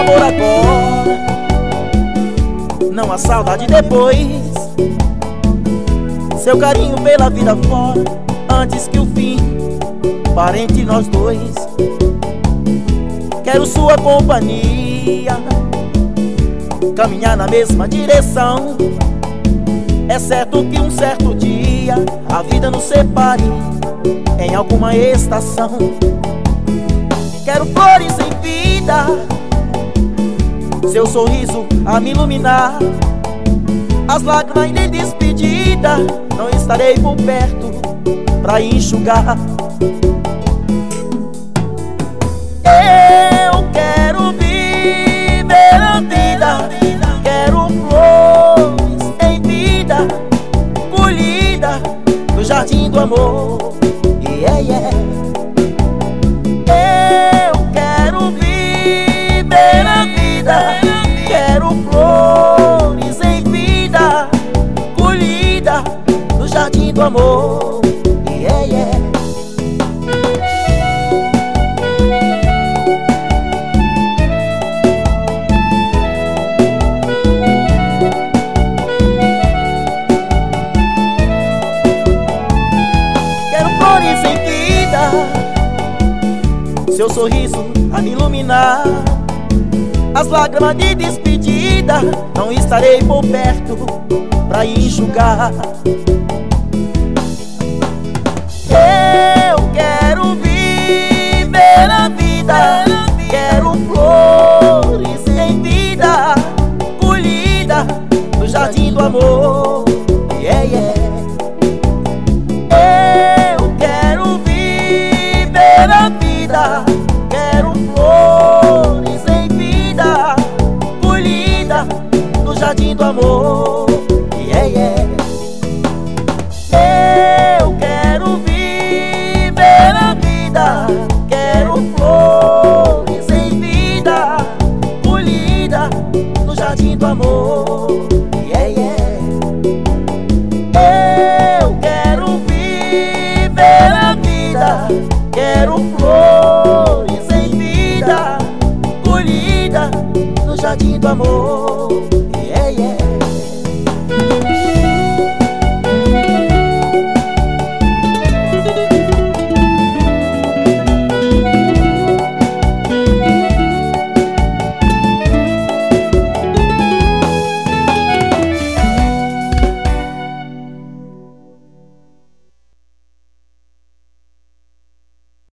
amor agora, não há saudade depois. Seu carinho pela vida fora, antes que o fim pare entre nós dois. Quero sua companhia, caminhar na mesma direção. É certo que um certo dia a vida nos separe em alguma estação. Quero flores em vida, seu sorriso a me iluminar. As lágrimas de despedida, não estarei por perto pra enxugar. Eu quero viver a vida, quero flores em vida, colhida no jardim do amor. Yeah, yeah. Eu quero viver a vida, quero flores em vida, colhida no jardim do amor. Yeah, yeah. Quero flores em vida, seu sorriso a me iluminar. As lágrimas de despedida, não estarei por perto pra enxugar. Eu quero viver a vida, quero flores em vida, colhida no jardim do amor. Yeah, yeah. Eu quero viver a vida, quero flores em vida, colhida no jardim do amor. Yeah, yeah. Eu quero viver a vida, quero flores em vida, colhida no jardim do amor. Yeah, yeah. Eu quero viver a vida, quero flores em vida, colhida no jardim do amor.